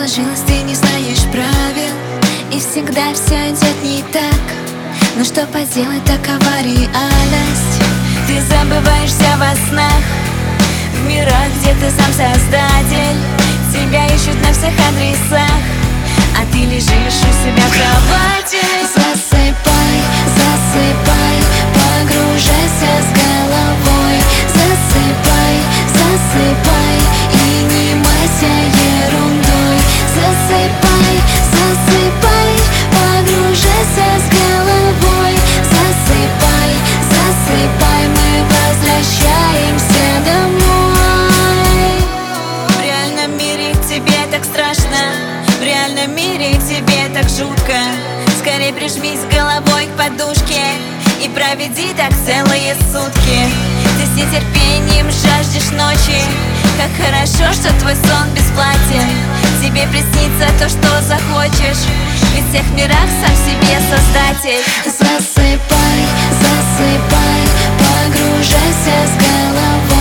сложилось, ты не знаешь правил, и всегда все идет не так. Но что поделать, такова реальность. Ты забываешься во снах, в мирах, где ты сам создатель. Тебя ищут на всех адресах, а ты лежишь у себя в кровати. Засыпай, засыпай, погружайся с головой. Засыпай, засыпай и не майся ерундой. Засыпай, засыпай, погружайся с головой. Засыпай, засыпай, мы возвращаемся домой. В реальном мире тебе так страшно, в реальном мире тебе так жутко. Скорей прижмись головой к подушке и проведи так целые сутки. Ты с нетерпением жаждешь ночи, как хорошо, что твой сон бесплатен. Тебе приснится то, что захочешь, ведь в всех мирах сам себе создатель. Засыпай, засыпай, погружайся с головой.